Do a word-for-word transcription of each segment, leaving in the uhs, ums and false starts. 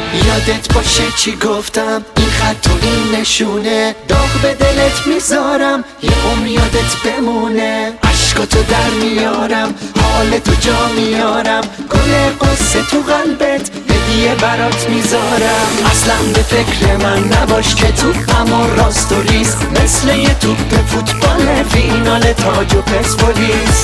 یادت باشه چی گفتم، این خط و این نشونه، داغ به دلت میذارم یه عمر یادت بمونه. عشقاتو در میارم، حالتو جا میارم، گل قصه تو قلبت هدیه برات میذارم. اصلا به فکر من نباش که توپم و راست و ریز، مثل یه توپ فوتبال فینال تاج و پرسپولیس.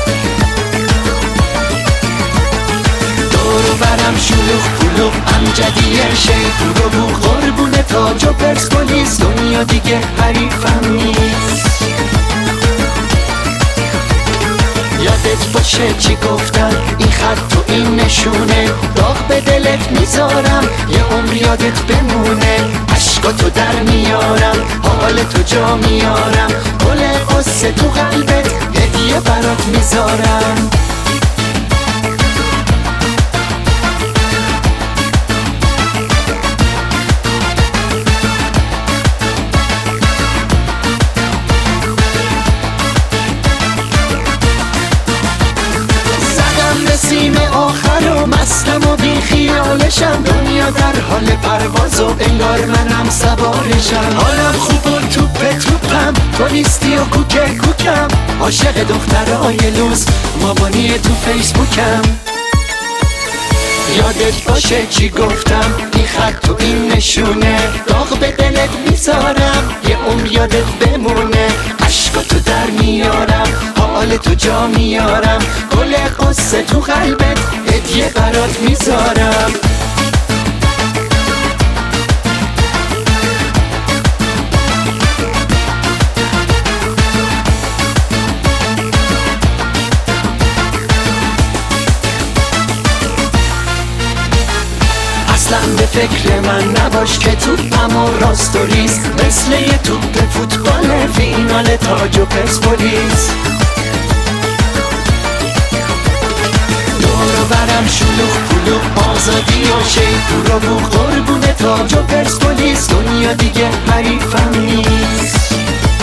دور و برم شلوغ پلوغ، امجدی شیخ رو بو، قربون تاج و پرسپولیس، دنیا دیگه حریفم نیست. یادت باشه چی گفتم، این خط و این نشونه، داغ به دلت میذارم یه عمر یادت بمونه. عشقاتو در میارم، حالتو جا میارم، گل قصه تو قلبت هدیه برات میذارم. سیم آخر و مستم و بی خیالشم، دنیا در حال پرواز و انگار منم سوارشم. حالم خوب و توپ توپم، تو نیستی و کوکه کوکم، عاشق دخترای لوس مامانی تو فیسبوکم. یادت باشه چی گفتم، این خط و این نشونه، داغ به دلت میذارم یه عمر یادت بمونه. عشقاتو در میارم، حالتو جا میارم، گل قصه تو قلبت هدیه برات میذارم. اصلا به فکر من نباش که توپم و راست و ریز، مثل یه توپ فوتبال فینال تاج و پرسپولیس. دور و برم شلوغ پلوغ، آزادی و شیخ رو بو، قربون تاج و پرسپولیس، دنیا دیگه حریفم نیست.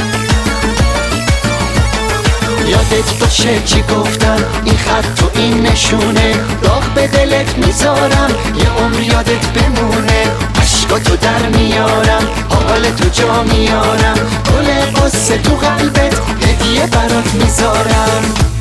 یادت باشه چی گفتم، این خط و این نشونه، داغ به دلت میذارم یه عمر یادت بمونه. عشقاتو در میارم، حالتو جا میارم، گل قصه تو قلبت هدیه برات میذارم.